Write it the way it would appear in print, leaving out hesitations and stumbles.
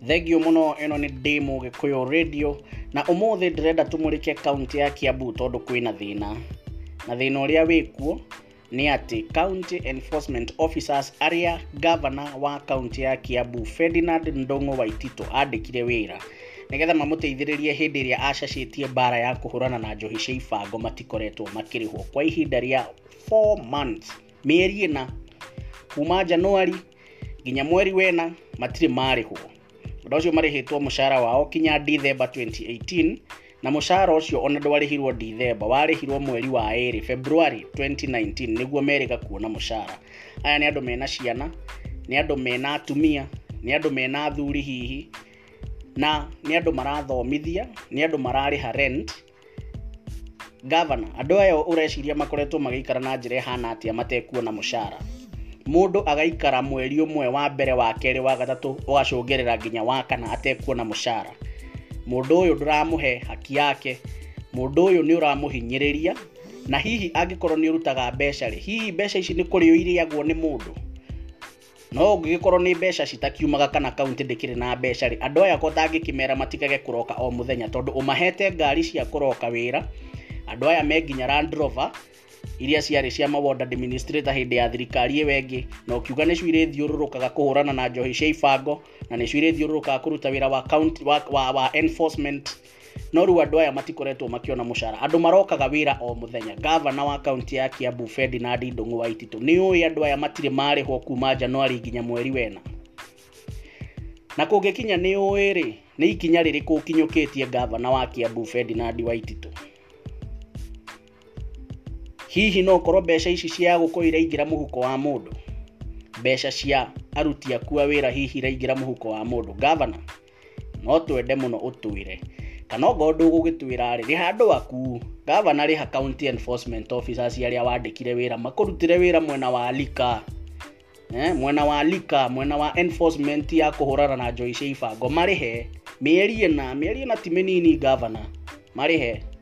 Thegio muno eno ni demo Gikuyu Radio na umuthi ndirenda tumurike county ya Kiambu tondu kwina thina. Na thina uria wikuo ni ati county enforcement officers aria governor wa county ya Kiambu Ferdinand Ndung'u Waititu andikire wira nigetha mamuteithiririe hindi iria acacitie bara ya kuhurana na njohi cia ibango matikoretwo makirihwo kwa ihinda ria 4 months, mieri ina kuma Januari nginya mweri wena matiri marihwo. Undu ucio marihitwo mushara wao kinya December 2018 na mushara ucio ona ndwarihirwo December, warihirwo mweri wa 2 February 2019 niguo merika kuona mushara. Aya ni andu mena ciana, ni andu mena atumia, ni andu mena athuri hihi, na ni andu marathomithia, ni andu marariha rent. Governor, andu aya ureciria makoretwo magikara na njira hana atia matekuona mushara. Mundu agaikara mweri umwe wa mbere wa keri wa gatatu ugacungerera nginya wa kana atekuona mushara. Mundu uyu nduramuhe haki yake, mundu uyu ni uramuhinyiriria, na hihi angikorwo ni urutaga mbeca ri, hihi mbeca ici ni kurio iriagwo ni mundu. No ungikorwo ni mbeca citakiumaga kana county ndikire na mbeca ri, andu aya kotangikimera matigage kuroka o muthenya tondu umahete ngari cia kuroka wira. Andu aya menginya Land Rover iria ciari cia maward administrator hindi ya thirikari wengi, no kiuga ni cio thiururukaga kuhurana na njohi cia ibango na ni cio thiururukaga kuruta wira wa county wa enforcement. No ru andu aya matikoretwo makiona mushara, andu marokaga wira o muthenya. Governor wa county ya Kiambu Ferdinand Ndung'u Waititu ni uyu andu aya matire marihwo kuma Januari nginya mweri wena. Na kungikinya ni uyu ri, ni ikinya ririku kinyukitie governor wa Kiambu Ferdinand Waititu. Hihi no korwo mbeca ici cia gukoira ingira muhuko wa mundu, mbeca cia aruti akua wira hihi raingira muhuko wa mundu. Governor, no twende muno utwire kana ngondu gugitwira ri handu aku. Governor ri ha county enforcement officers aria wandikire wira makurutire wira mwena wa Lika, mwena wa Lika, mwena wa enforcement ya kuhurana na njohi cia ibango marihe mieri ina ti minini. Governor marihe.